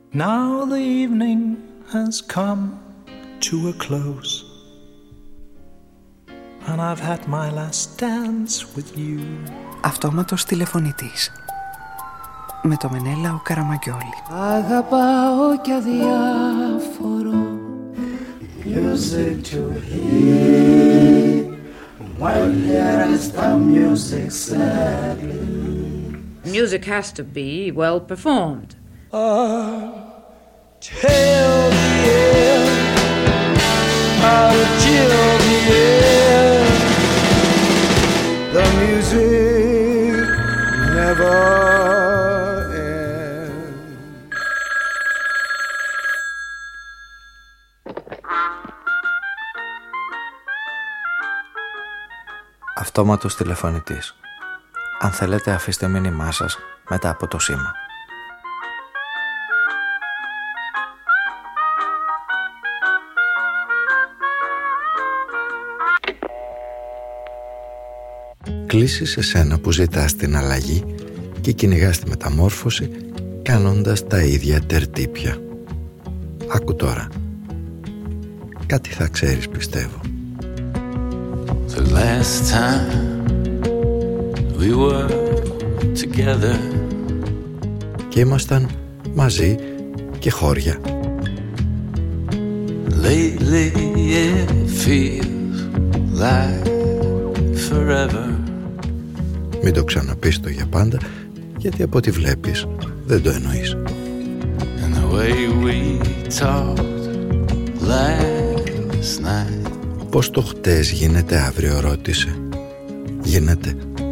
Now the evening has come to a close, and I've had my last dance with you. Αυτόματος τηλεφωνητής με το Μενέλαο Καραμαγκιόλη. Αγαπάω κι αδιάφορο music to hear, while here is the music sadly. Music has to be well performed. Till the end, until the end, the music never ends. Αυτόματος τηλεφωνητής. Αν θέλετε, αφήστε μήνυμά σας μετά από το σήμα. Κλείσεις σε σένα που ζητάς την αλλαγή και κυνηγάς τη μεταμόρφωση κάνοντας τα ίδια τερτύπια. Άκου τώρα. Κάτι θα ξέρεις, πιστεύω. The last time we were together. Και ήμασταν μαζί και χώρια. Lately it feels like forever. Μην το ξαναπείς το για πάντα, γιατί από ό,τι βλέπεις δεν το εννοείς. And the way we talked last night. Πώς το χτες γίνεται αύριο, ρώτησε. Γίνεται.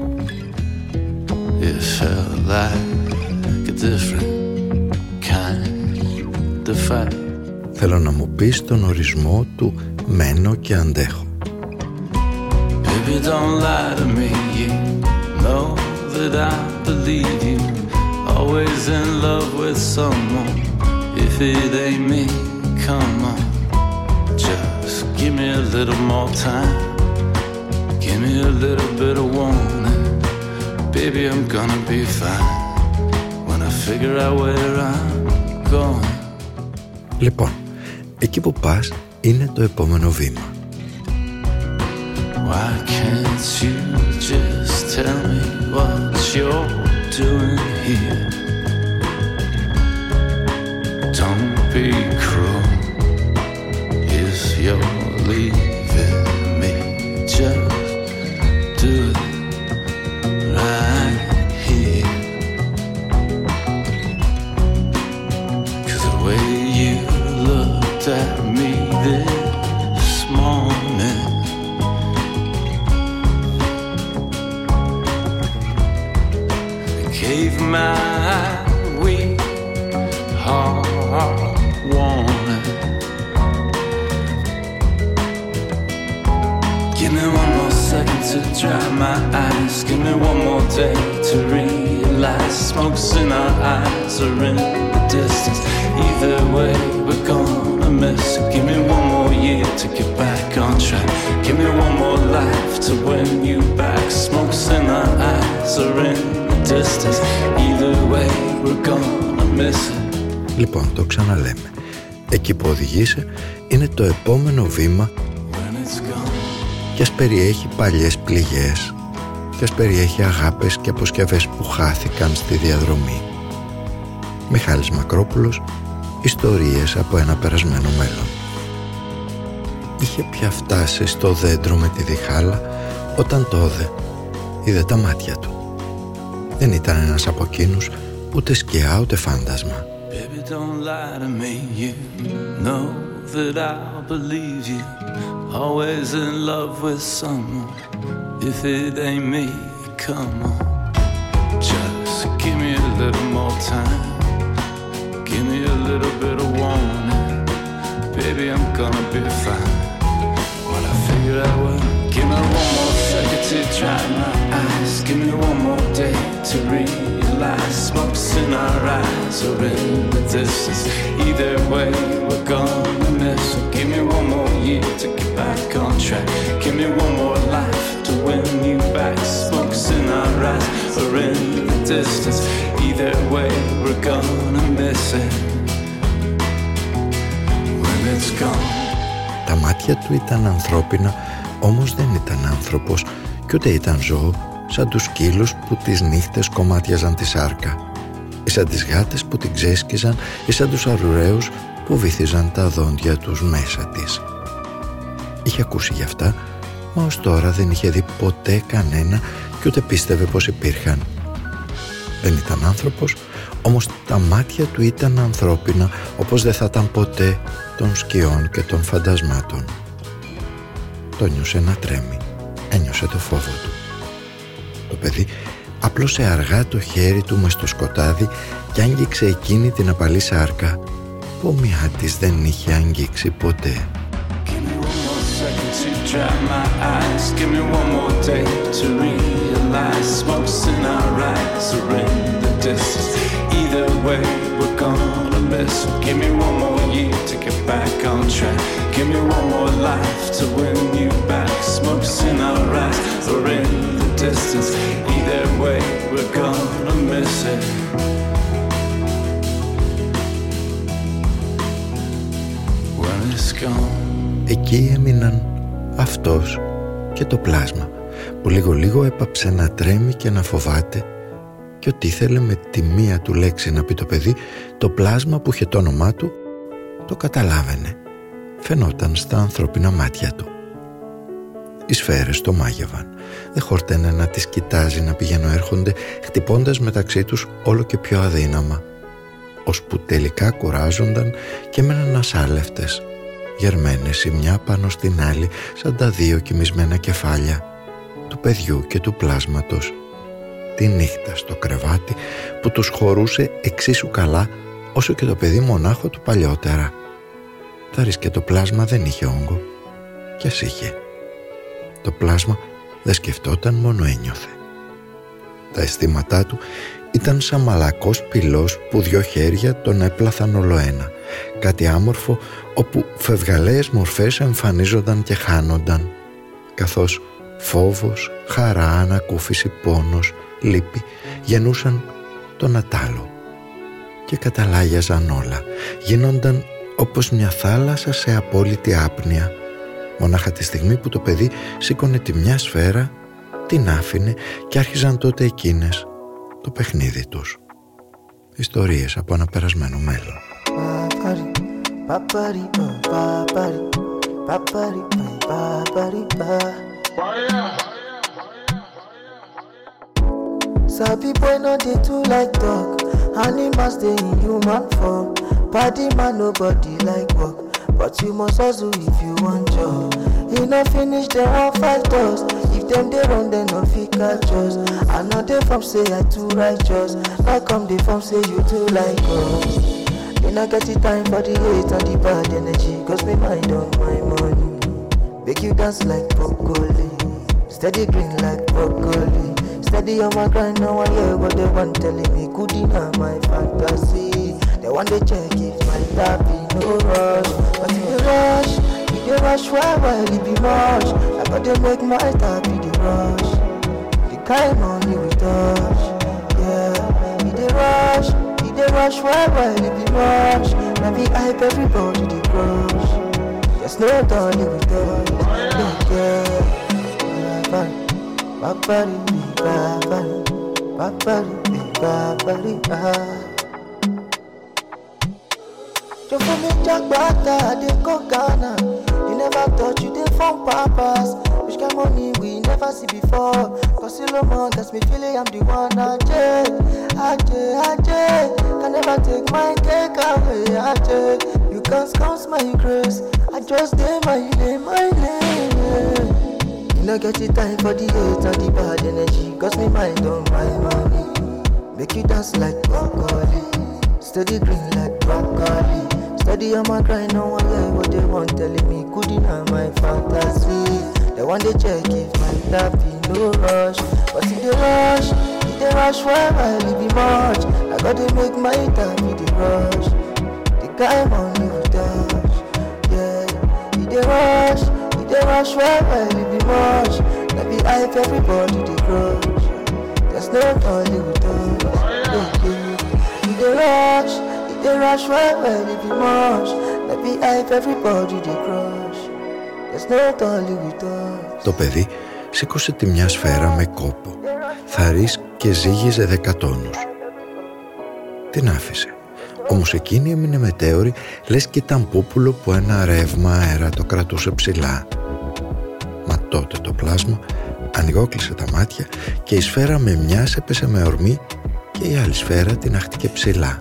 It felt like a different kind of fight. Θέλω να μου πεις τον ορισμό του μένω και αντέχω. Baby, don't lie to me. You know that I believe you. Always in love with someone. If it ain't me, come on. Just give me a little more time. Give me a little bit of warning. Baby, I'm gonna be fine when I figure out where I'm going. Λοιπόν, εκεί που πας είναι το επόμενο βήμα. Why can't you just tell me what you're doing here? Don't be cruel if you're leaving me. Just do it right here. 'Cause the way you looked at me this morning, gave my weak heart warning. Give me one more second to dry my eyes. Give me one more day to realize smoke's in our eyes or in the distance. Either way, we're gonna miss it. Give me one more year to get back on track. Give me one more life to win you back. Smoke's in our eyes or in distance. Either way, we're gonna miss it. Λοιπόν, το ξαναλέμε. Εκεί που οδηγείσαι είναι το επόμενο βήμα και ας περιέχει παλιές πληγές και ας περιέχει αγάπες και αποσκευές που χάθηκαν στη διαδρομή. Μιχάλης Μακρόπουλος, ιστορίες από ένα περασμένο μέλλον. Είχε πια φτάσει στο δέντρο με τη διχάλα όταν το είδε τα μάτια του. Δεν ήταν ένας από εκείνους, ούτε σκιά ούτε φάντασμα. Baby, don't lie to me. You know that I'll believe you. Always in love with someone. If it ain't me, come on. Just give me a little more time. Give me a little bit of warning. Baby, I'm gonna be fine when I figure out what. Give me one more second to dry my eyes. Give me one more day to realize smoke's in our eyes or in the distance. Either way, we're gonna miss it. Give me one more year to get back on track. Give me one more life to win you back. Smoke's in our eyes or in the distance. Either way, we're gonna miss it. Τα μάτια του ήταν ανθρώπινα, όμως δεν ήταν άνθρωπος και ούτε ήταν ζώο, σαν τους σκύλους που τις νύχτες κομμάτιαζαν τη σάρκα, ή σαν τις γάτες που την ξέσκιζαν, ή σαν τους αρουραίους που βύθιζαν τα δόντια τους μέσα της. Είχε ακούσει γι' αυτά, μα ως τώρα δεν είχε δει ποτέ κανένα και ούτε πίστευε πως υπήρχαν. Δεν ήταν άνθρωπος, όμως τα μάτια του ήταν ανθρώπινα, όπως δεν θα ήταν ποτέ των σκιών και των φαντασμάτων. Το νιώσε να τρέμει, ένιωσε το φόβο του. Το παιδί άπλωσε αργά το χέρι του μες στο σκοτάδι και άγγιξε εκείνη την απαλή σάρκα που ο μιά της δεν είχε αγγίξει ποτέ. Dry my eyes, give me one more day to realize smoke's in our eyes or in the distance. Either way, we're gonna miss it. Give me one more year to get back on track. Give me one more life to win you back. Smoke's in our eyes or in the distance. Either way, we're gonna miss it. When it's gone. Εκεί έμειναν αυτός και το πλάσμα που λίγο έπαψε να τρέμει και να φοβάται, και ό,τι ήθελε με τη μία του λέξη να πει το παιδί, το πλάσμα που είχε το όνομά του το καταλάβαινε. Φαινόταν στα ανθρώπινα μάτια του. Οι σφαίρες το μάγευαν. Δεν χόρταινε να τις κοιτάζει να πηγαίνουν έρχονται, χτυπώντας μεταξύ τους όλο και πιο αδύναμα, ώσπου τελικά κουράζονταν και έμεναν ασάλευτες, γερμένες η μια πάνω στην άλλη, σαν τα δύο κοιμισμένα κεφάλια του παιδιού και του πλάσματος, τη νύχτα στο κρεβάτι που τους χωρούσε εξίσου καλά όσο και το παιδί μονάχο του παλιότερα. Θα ρίσκε το πλάσμα δεν είχε όγκο, κι ας είχε. Το πλάσμα δεν σκεφτόταν, μόνο ένιωθε. Τα αισθήματά του ήταν σαν μαλακός πυλός που δυο χέρια τον έπλαθαν ολοένα, κάτι άμορφο όπου φευγαλαίες μορφές εμφανίζονταν και χάνονταν, καθώς φόβος, χαρά, ανακούφιση, πόνος, λύπη γεννούσαν τον ατάλο και καταλάγιαζαν όλα, γίνονταν όπως μια θάλασσα σε απόλυτη άπνοια, μονάχα τη στιγμή που το παιδί σήκωνε τη μια σφαίρα, την άφηνε και άρχιζαν τότε εκείνες το παιχνίδι τους. Ιστορίες από ένα περασμένο μέλλον. Sabi boy no dey too like talk. Animals dey in human form. Body man nobody like work, but you must hustle if you want job. E no finish dem wan fight us. If dem dey run dem no fit catch us. I no dey form say I too righteous. Now come dey form say you too like us. Me no get the time for the hate and the bad energy, cause me mind on my money. Make you dance like broccoli, steady green like broccoli. Steady on my grind, now I hear what they want telling me. Good enough, my fantasy. They want to check if my love be no rush. But in the rush, why it be much? I gotta make my love be the rush. The kind money we touch, yeah. In the rush, why it be much? Now we hype everybody the crush. Just no dolly we touch, yeah. Babari, babari, babari, babari, you for me Jack Bata, they go Ghana. You never thought you did from papas. Which kind money we never see before. Cause Solomon gets me feeling I'm the one. Ajay, can never take my cake away. Ajay, you can't scout my grace. I just did my name. No get the time for the hate and the bad energy, cause me mind on my money. Make you dance like broccoli, steady green like broccoli. Steady on my grind, no one hear what they want telling me. Good enough, my fantasy. They want to check if my love be no rush. But in the rush, why I be much? I gotta make my time be the rush. The guy money we touch, yeah. In the rush, why I be much? Let me hype everybody the crush. There's no money we touch, yeah. In the rush, why I be much? Let me hype everybody they crush. There's no dolly with us. Το παιδί σήκωσε τη μια σφαίρα με κόπο, θαρής και ζύγιζε 10 τόνους. Την άφησε. Όμως εκείνη έμεινε μετέωρη, λες και ήταν πούπουλο που ένα ρεύμα αέρα το κρατούσε ψηλά. Μα τότε το πλάσμα ανοιγόκλεισε τα μάτια και η σφαίρα με μιας έπεσε με ορμή και η άλλη σφαίρα την άχτηκε ψηλά.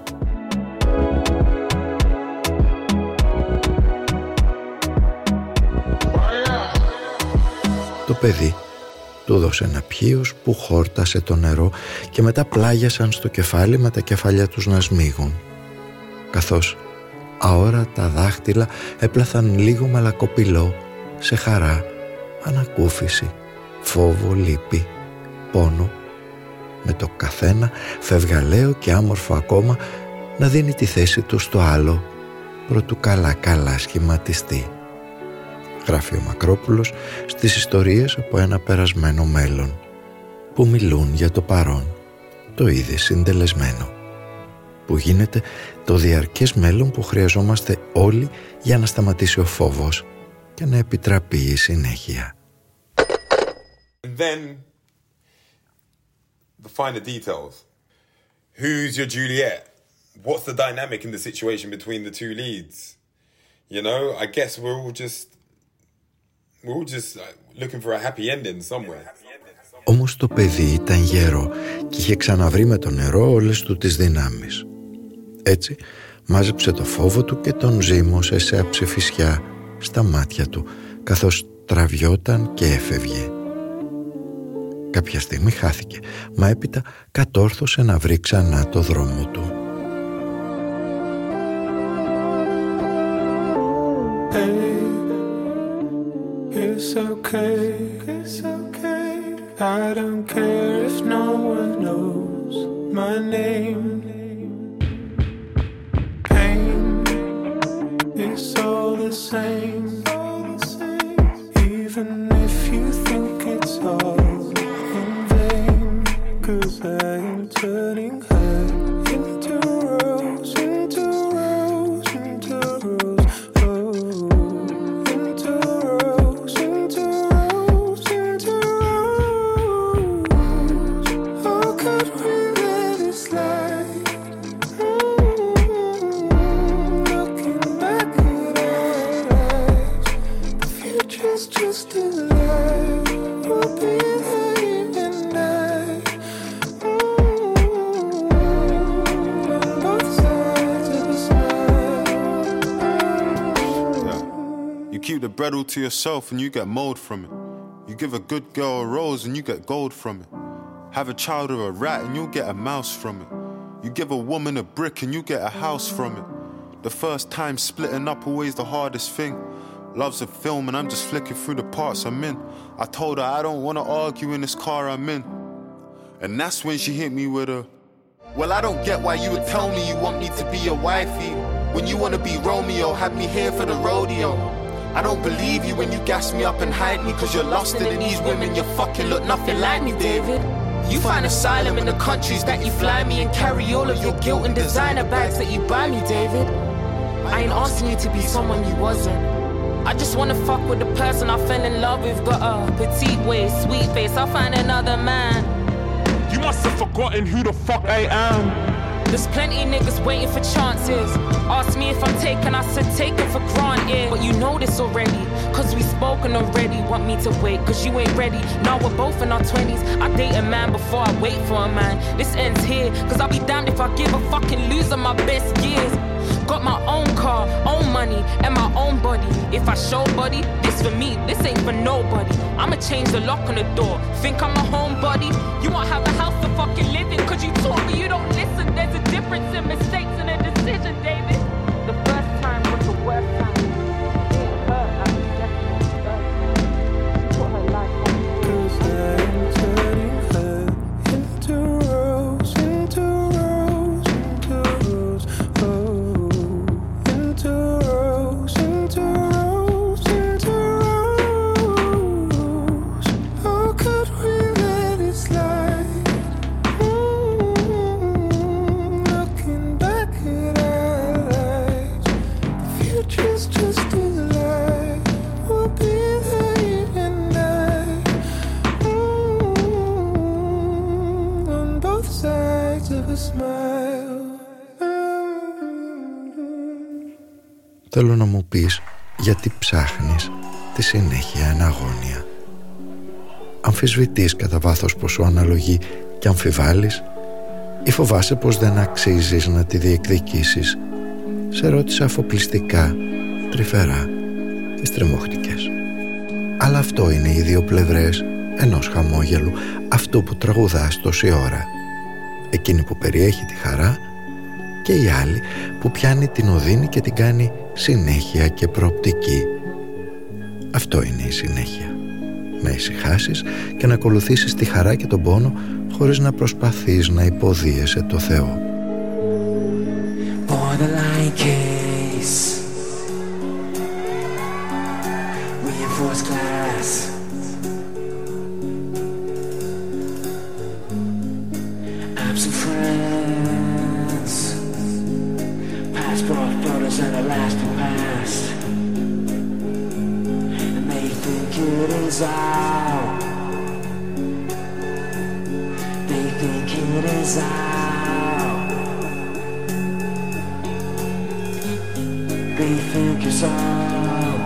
Το παιδί του δώσε ένα πιείος που χόρτασε το νερό και μετά πλάγιασαν στο κεφάλι με τα κεφάλια τους να σμίγουν. Καθώς αόρατα δάχτυλα έπλαθαν λίγο μαλακοπυλό σε χαρά, ανακούφιση, φόβο, λύπη, πόνο, με το καθένα φευγαλαίο και άμορφο ακόμα να δίνει τη θέση του στο άλλο προτού καλά σχηματιστεί. Γράφει ο Μακρόπουλος στις ιστορίες από ένα περασμένο μέλλον που μιλούν για το παρόν, το ήδη συντελεσμένο, που γίνεται το διαρκές μέλλον που χρειαζόμαστε όλοι για να σταματήσει ο φόβος και να επιτραπεί η συνέχεια. And then the finer details. Who's your Juliet? What's the dynamic in the situation between the two leads? You know, I guess we're all just looking for a happy ending somewhere. Όμως το παιδί ήταν γέρο και είχε ξαναβρει με το νερό όλες του τις δυνάμεις. Έτσι μάζεψε το φόβο του και τον ζύμωσε σε αψεφισιά στα μάτια του, καθώς τραβιόταν και έφευγε. Κάποια στιγμή χάθηκε, μα έπειτα κατόρθωσε να βρει ξανά το δρόμο του. It's okay, it's okay. I don't care if no one knows my name. Pain is all the same, even if you think it's all in vain. 'Cause I am turning her into rose, into rose, into rose. Bredel to yourself and you get mold from it. You give a good girl a rose and you get gold from it. Have a child with a rat and you'll get a mouse from it. You give a woman a brick and you get a house from it. The first time splitting up always the hardest thing. Love's a film and I'm just flicking through the parts I'm in. I told her I don't want to argue in this car I'm in. And that's when she hit me with a, well, I don't get why you would tell me you want me to be your wifey when you want to be Romeo, have me here for the rodeo. I don't believe you when you gas me up and hide me, 'cause you're lost in these women, you fucking look nothing like me, David. You find asylum in the countries that you fly me and carry all of your guilt in designer bags that you buy me, David. I ain't asking you to be someone you wasn't. I just wanna fuck with the person I fell in love with. Got a petite waist, sweet face, I'll find another man. You must have forgotten who the fuck I am. There's plenty niggas waiting for chances. Ask me if I'm taken, I said take it for granted. But you know this already, 'cause we spoken already. Want me to wait, 'cause you ain't ready. Now we're both in our 20s. I date a man before I wait for a man. This ends here, 'cause I'll be damned if I give a fucking loser my best years. Got my own car, own money, and my own body. If I show body, this for me, this ain't for nobody. I'ma change the lock on the door. Think I'm a homebody? You won't have a house to fucking live in, 'cause you taught me you don't listen. There's a difference in mistakes and a decision, David. The first time was the worst time. It hurt, I was definitely hurt. Put her life on me. 'Cause I'm turning her into rose, into rose, into rose, oh, into rose, into rose, into rose. How could we let it slide? Looking back. Θέλω να μου πεις γιατί ψάχνεις τη συνέχεια εν αγώνια. Αμφισβητείς κατά βάθος πως σου αναλογεί και αμφιβάλλεις, ή φοβάσαι πως δεν αξίζεις να τη διεκδικήσεις? Σε ρώτησα αφοπλιστικά, τρυφερά και στριμώχτηκες. Αλλά αυτό είναι οι δύο πλευρές ενός χαμόγελου, αυτό που τραγουδάς τόση ώρα. Εκείνη που περιέχει τη χαρά και η άλλη που πιάνει την οδύνη και την κάνει συνέχεια και προοπτική. Αυτό είναι η συνέχεια. Να ησυχάσεις και να ακολουθήσεις τη χαρά και τον πόνο χωρίς να προσπαθείς να υποδίεσαι το Θεό. Borderline case, reinforced class, absent friends, passport photos and a lasting past, and they think it is out, they think it is out, they think it's out,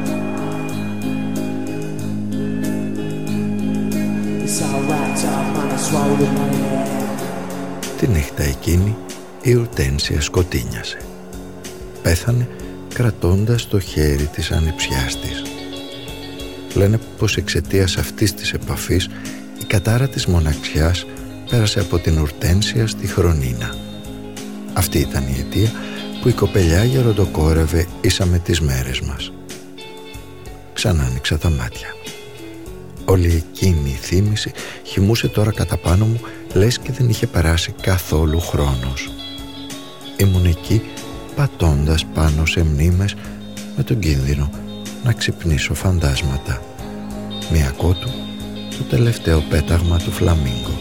it's alright, I'm gonna swallow my head. Τη νύχτα εκείνη η Ορτένσια σκοτίνιασε. Πέθανε κρατώντας το χέρι της ανιψιάς της. Λένε πως εξαιτίας αυτής της επαφής η κατάρα της μοναξιάς πέρασε από την Ορτένσια στη Χρονίνα. Αυτή ήταν η αιτία που η κοπελιά γεροντοκόρευε ίσα με τις μέρες μας. Ξανά άνοιξα τα μάτια. Όλη εκείνη η θύμηση χυμούσε τώρα κατά πάνω μου, λες και δεν είχε περάσει καθόλου χρόνος. Ήμουν εκεί πατώντας πάνω σε μνήμες με τον κίνδυνο να ξυπνήσω φαντάσματα. Μία κότου, το τελευταίο πέταγμα του φλαμίγκο.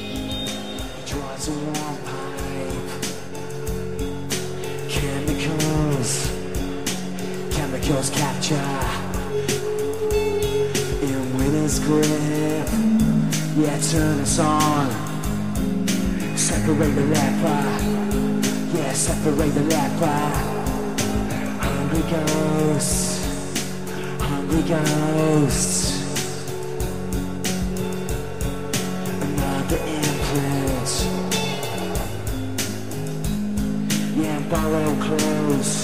Chemicals capture in winter's grip. Yeah, turn us on. Separate the leper. Yeah, separate the leper. Hungry ghosts. Hungry ghosts. Another imprint. Yeah, borrow clothes.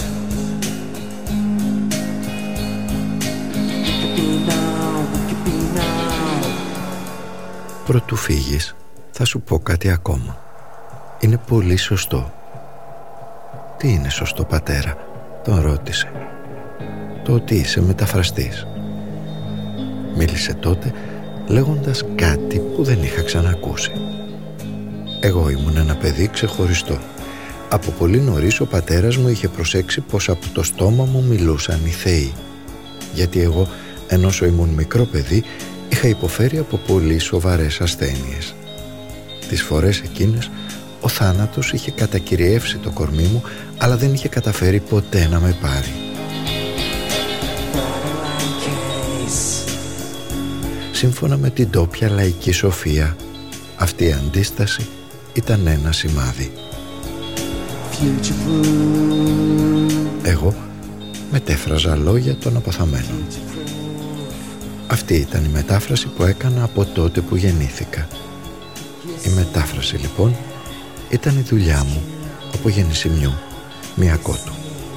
Προτού φύγεις, θα σου πω κάτι ακόμα. Είναι πολύ σωστό. Τι είναι σωστό, πατέρα? Τον ρώτησε. Το ότι είσαι μεταφραστής. Μίλησε τότε λέγοντας κάτι που δεν είχα ξανακούσει. Εγώ ήμουν ένα παιδί ξεχωριστό. Από πολύ νωρίς ο πατέρας μου είχε προσέξει πως από το στόμα μου μιλούσαν οι θεοί. Γιατί εγώ, ενώ ήμουν μικρό παιδί, είχα υποφέρει από πολύ σοβαρές ασθένειες. Τις φορές εκείνες ο θάνατος είχε κατακυριεύσει το κορμί μου, αλλά δεν είχε καταφέρει ποτέ να με πάρει. Σύμφωνα με την ντόπια λαϊκή σοφία, αυτή η αντίσταση ήταν ένα σημάδι. Εγώ μετέφραζα λόγια των αποθαμένων. Αυτή ήταν η μετάφραση που έκανα από τότε που γεννήθηκα. Η μετάφραση λοιπόν ήταν η δουλειά μου από γεννησιμιού, μία κότου.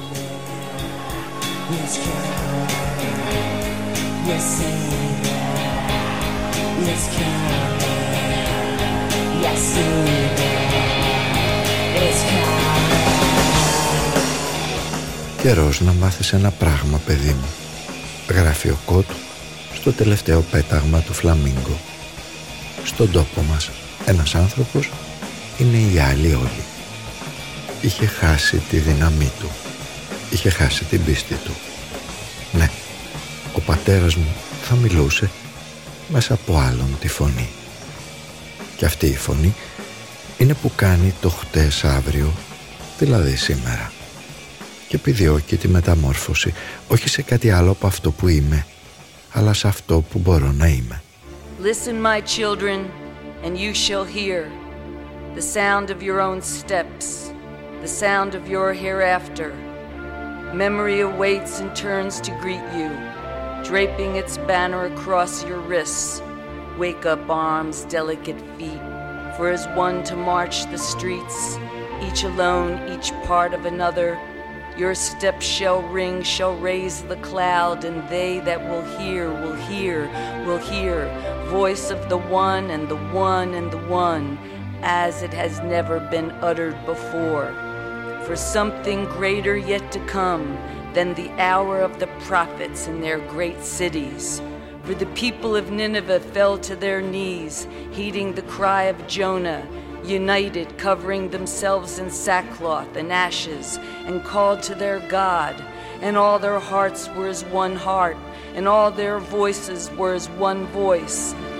Καιρός να μάθεις ένα πράγμα, παιδί μου, γράφει ο Κότου στο τελευταίο πέταγμα του φλαμίγκο. Στον τόπο μας ένας άνθρωπος είναι οι άλλοι όλοι. Είχε χάσει τη δύναμή του, είχε χάσει την πίστη του. Ναι, ο πατέρας μου θα μιλούσε μέσα από άλλον τη φωνή. Και αυτή η φωνή είναι που κάνει το χτες αύριο, δηλαδή σήμερα. Και επιδιώκει τη μεταμόρφωση, όχι σε κάτι άλλο από αυτό που είμαι, αλλά σε αυτό που μπορώ να είμαι. Listen, my children, and you shall hear the sound of your own steps, the sound of your hereafter. Memory awaits and turns to greet you, draping its banner across your wrists. Wake up arms, delicate feet, for as one to march the streets, each alone, each part of another. Your steps shall ring, shall raise the cloud, and they that will hear, will hear, will hear, voice of the one and the one and the one, as it has never been uttered before. For something greater yet to come than the hour of the prophets in their great cities. For the people of Nineveh fell to their knees, heeding the cry of Jonah, united, covering themselves in sackcloth and ashes, and called to their God. And all their hearts were as one heart, and all their voices were as one voice.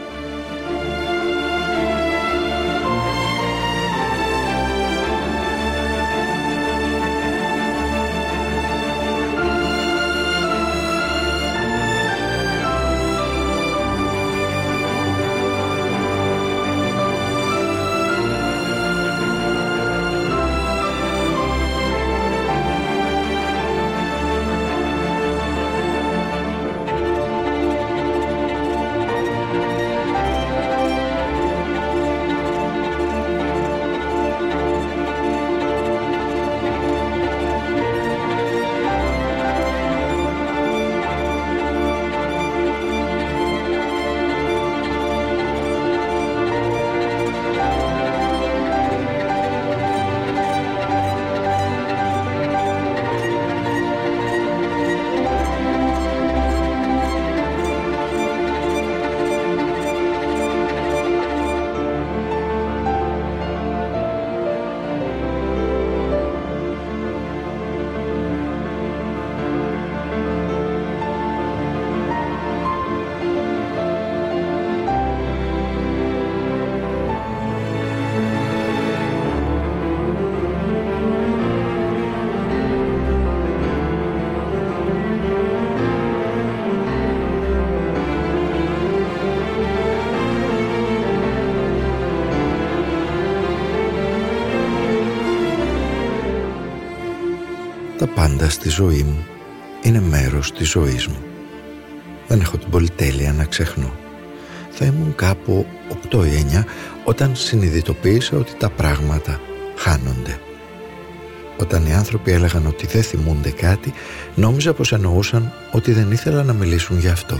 Τα πάντα στη ζωή μου είναι μέρος της ζωής μου. Δεν έχω την πολυτέλεια να ξεχνώ. Θα ήμουν κάπου 8 ή 9 όταν συνειδητοποίησα ότι τα πράγματα χάνονται. Όταν οι άνθρωποι έλεγαν ότι δεν θυμούνται κάτι, νόμιζα πως εννοούσαν ότι δεν ήθελαν να μιλήσουν γι' αυτό.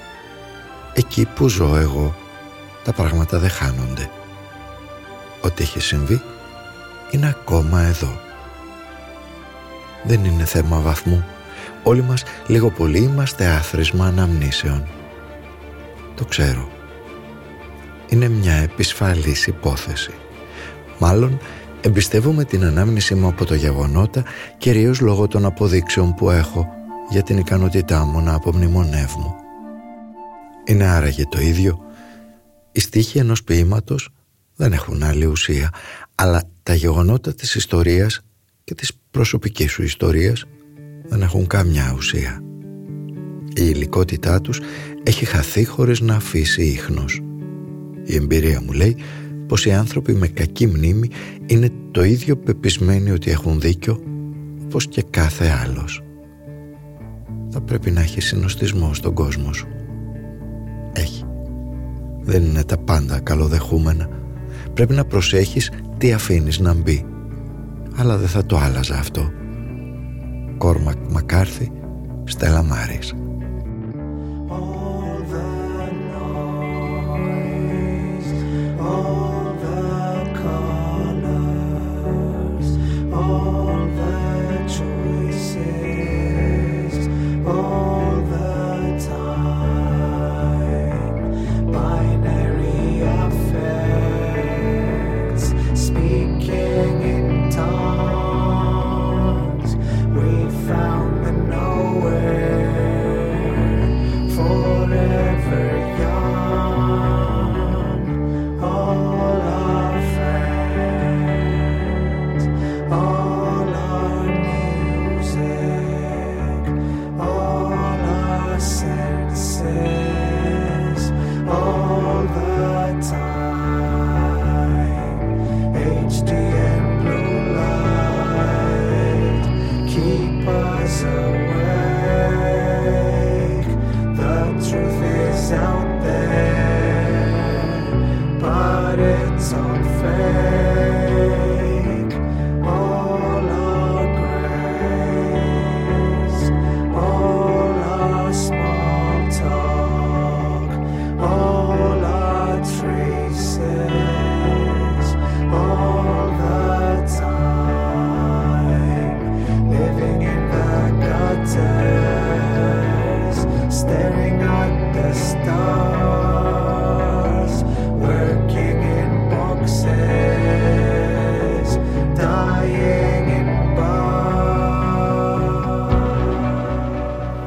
Εκεί που ζω εγώ, τα πράγματα δεν χάνονται. Ό,τι έχει συμβεί είναι ακόμα εδώ. Δεν είναι θέμα βαθμού. Όλοι μας λίγο πολύ είμαστε άθροισμα αναμνήσεων. Το ξέρω. Είναι μια επισφαλής υπόθεση. Μάλλον εμπιστεύομαι την ανάμνησή μου από το γεγονότα, κυρίως λόγω των αποδείξεων που έχω για την ικανότητά μου να απομνημονεύμω. Είναι άραγε το ίδιο? Οι στίχοι ενός ποίηματος δεν έχουν άλλη ουσία, αλλά τα γεγονότα της ιστορίας και της προσωπικής σου ιστορίας δεν έχουν καμιά ουσία. Η υλικότητά τους έχει χαθεί χωρίς να αφήσει ίχνος. Η εμπειρία μου λέει πως οι άνθρωποι με κακή μνήμη είναι το ίδιο πεπισμένοι ότι έχουν δίκιο όπως και κάθε άλλος. Θα πρέπει να έχει συνοστισμό στον κόσμο σου. Έχει. Δεν είναι τα πάντα καλοδεχούμενα. Πρέπει να προσέχεις τι αφήνεις να μπει. Αλλά δεν θα το άλλαζα αυτό. Κόρμακ Μακάρθι, Στέλλα Μάρις. Found the nowhere for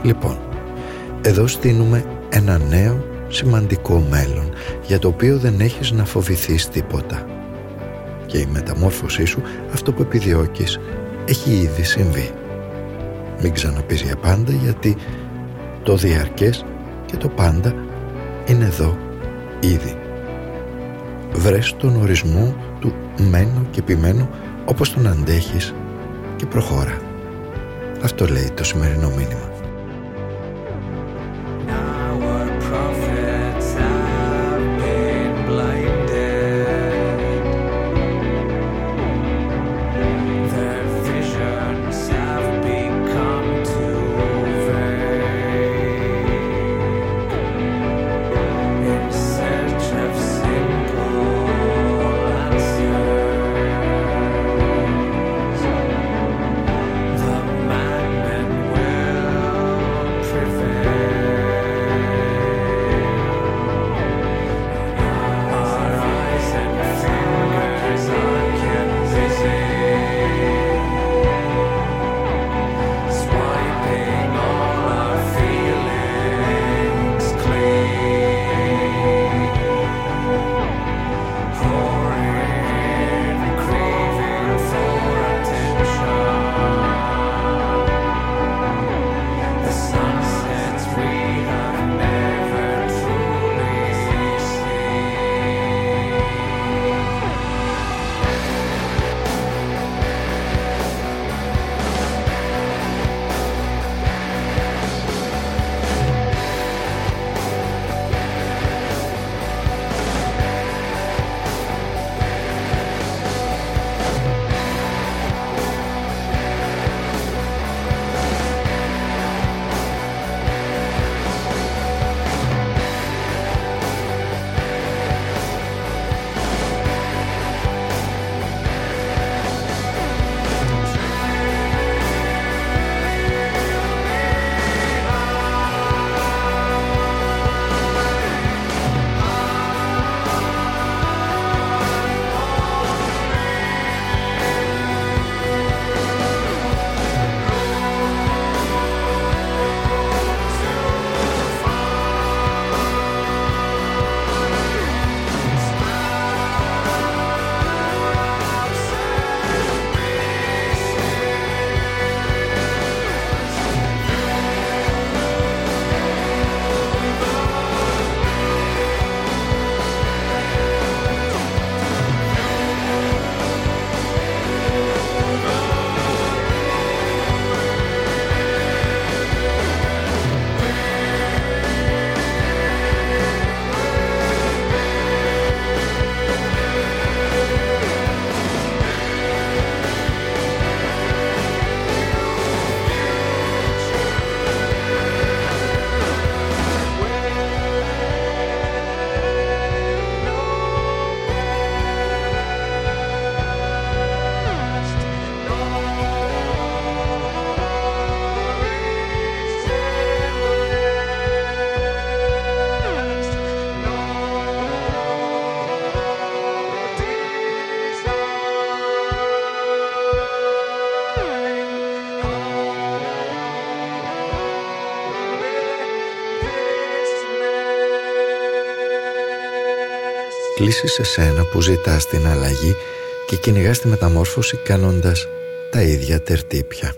Λοιπόν, εδώ στείνουμε ένα νέο σημαντικό μέλλον για το οποίο δεν έχεις να φοβηθείς τίποτα. Και η μεταμόρφωσή σου, αυτό που επιδιώκεις, έχει ήδη συμβεί. Μην ξαναπείς για πάντα, γιατί το διαρκές και το πάντα είναι εδώ ήδη. Βρες τον ορισμό του μένω και επιμένω όπως τον αντέχεις και προχώρα. Αυτό λέει το σημερινό μήνυμα. Κλείσεις σε σένα που ζητάς την αλλαγή και κυνηγάς τη μεταμόρφωση κάνοντας τα ίδια τερτύπια.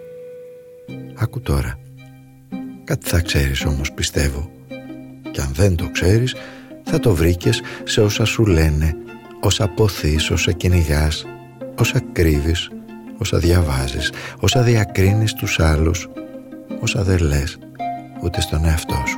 Άκου τώρα. Κάτι θα ξέρεις όμως, πιστεύω. Και αν δεν το ξέρεις, θα το βρήκες σε όσα σου λένε, όσα ποθείς, όσα κυνηγάς, όσα κρύβεις, όσα διαβάζεις, όσα διακρίνεις τους άλλους, όσα δεν λες ούτε στον εαυτό σου.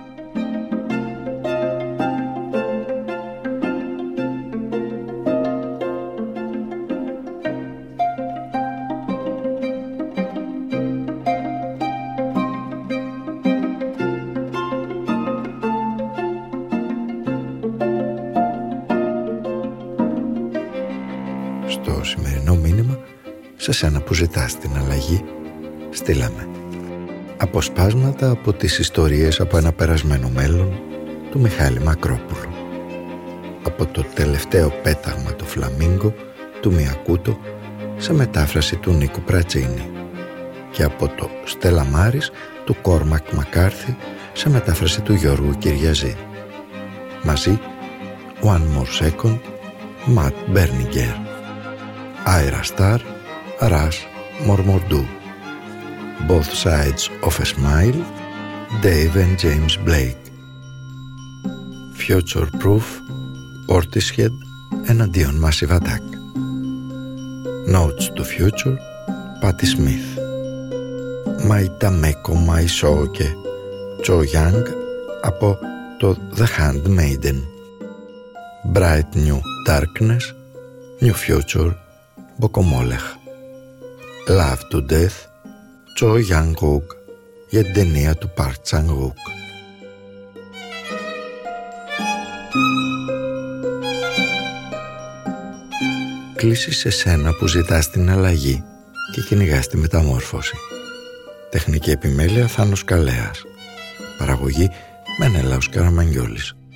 Στο σημερινό μήνυμα, σε σένα που ζητάς την αλλαγή, στείλαμε αποσπάσματα από τις ιστορίες από ένα περασμένο μέλλον του Μιχάλη Μακρόπουλου, από το τελευταίο πέταγμα του Φλαμίγκο του Μιακούτο σε μετάφραση του Νίκου Πρατσίνη και από το Στέλλα Μάρης του Κόρμακ Μακάρθι σε μετάφραση του Γιώργου Κυριαζή. Μαζί One More Second, Matt Berninger, Ira Star, Rush Mormordou, Both Sides of a Smile, Dave and James Blake, Future Proof, Portishead εναντίον Massive Attack, Notes to Future, Patti Smith, Maitameko Maisoo και Cho Young από το The Handmaiden, Bright New Darkness, New Future, Bokomolech, Love to Death, Cho Young-wook για την ταινία του Park Chan-wook. Κλείσει σε σένα που ζητάς την αλλαγή και κυνηγάς τη μεταμόρφωση. Τεχνική επιμέλεια Θάνος Καλέας. Παραγωγή Μενέλαος Καραμανγιόλης.